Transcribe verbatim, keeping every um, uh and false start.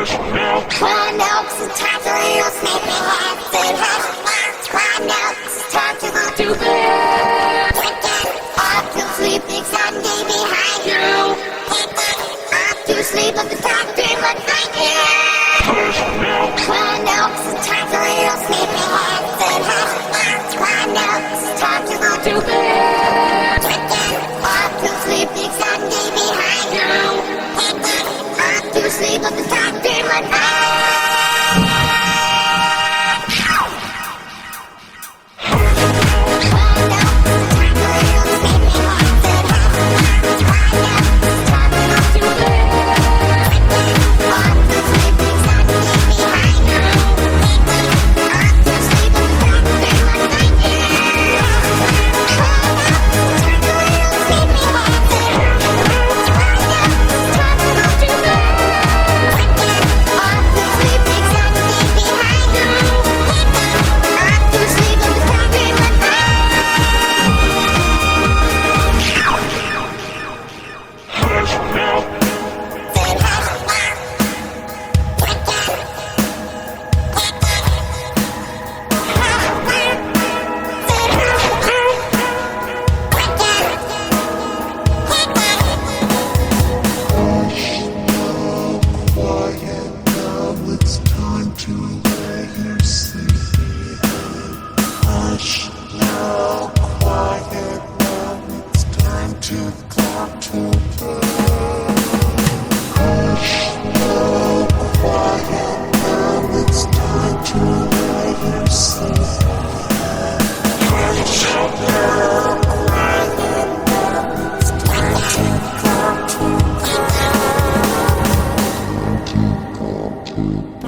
Cry notes, it's time to little snippy heads and heads. Cry notes, it's time to go to bed. Drinking off to sleep, big Sunday behind you. Picking off to sleep, but the time dream of night here. Cry notes, it's time to little snippy heads and heads. Cry notes, it's time to go to bed. Drinking off to sleep, big Sunday behind you. Picking off to sleep, but the time dream of night. Thank you.